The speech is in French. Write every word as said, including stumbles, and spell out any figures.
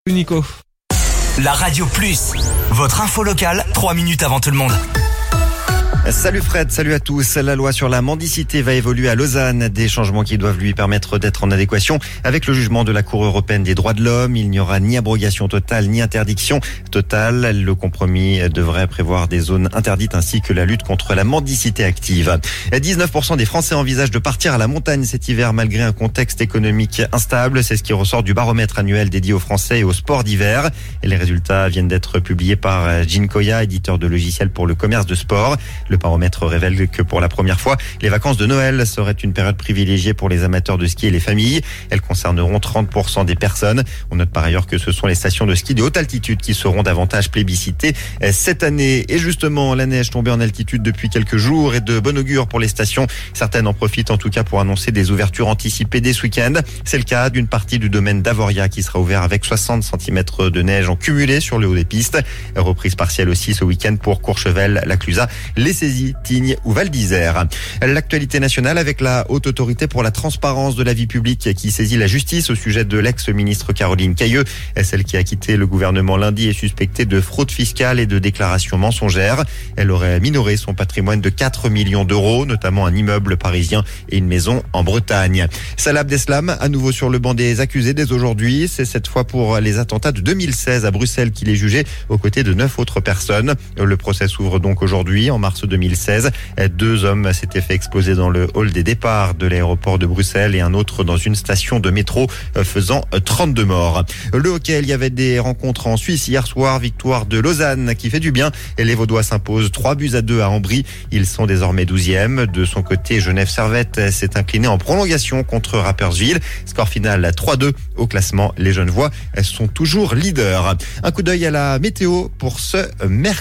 Nico. La Radio Plus, votre info locale, trois minutes avant tout le monde. Salut Fred, salut à tous. La loi sur la mendicité va évoluer à Lausanne. Des changements qui doivent lui permettre d'être en adéquation avec le jugement de la Cour européenne des droits de l'homme. Il n'y aura ni abrogation totale ni interdiction totale. Le compromis devrait prévoir des zones interdites ainsi que la lutte contre la mendicité active. dix-neuf pour cent des Français envisagent de partir à la montagne cet hiver malgré un contexte économique instable. C'est ce qui ressort du baromètre annuel dédié aux Français et au sport d'hiver. Et les résultats viennent d'être publiés par Ginkoya, éditeur de logiciels pour le commerce de sport. Le baromètre révèle que pour la première fois, les vacances de Noël seraient une période privilégiée pour les amateurs de ski et les familles. Elles concerneront trente pour cent des personnes. On note par ailleurs que ce sont les stations de ski de haute altitude qui seront davantage plébiscitées cette année. Et justement, la neige tombée en altitude depuis quelques jours est de bon augure pour les stations. Certaines en profitent en tout cas pour annoncer des ouvertures anticipées dès ce week-end. C'est le cas d'une partie du domaine d'Avoria qui sera ouvert avec soixante centimètres de neige en cumulé sur le haut des pistes. Reprise partielle aussi ce week-end pour Courchevel, la Clusaz, les Saisies, Tignes ou Val d'Isère. L'actualité nationale avec la Haute Autorité pour la transparence de la vie publique qui saisit la justice au sujet de l'ex-ministre Caroline Cayeux. Celle qui a quitté le gouvernement lundi est suspectée de fraude fiscale et de déclarations mensongères. Elle aurait minoré son patrimoine de quatre millions d'euros, notamment un immeuble parisien et une maison en Bretagne. Salah Abdeslam, à nouveau sur le banc des accusés dès aujourd'hui. C'est cette fois pour les attentats de deux mille seize à Bruxelles qu'il est jugé aux côtés de neuf autres personnes. Le procès s'ouvre donc aujourd'hui, en mars deux mille seize. Deux hommes s'étaient fait exploser dans le hall des départs de l'aéroport de Bruxelles et un autre dans une station de métro, faisant trente-deux morts. Le hockey, il y avait des rencontres en Suisse hier soir. Victoire de Lausanne qui fait du bien. Et les Vaudois s'imposent trois buts à deux à Ambry. Ils sont désormais douzième. De son côté, Genève Servette s'est incliné en prolongation contre Rapperswil. Score final trois deux. Au classement, les Genevois sont toujours leaders. Un coup d'œil à la météo pour ce mercredi.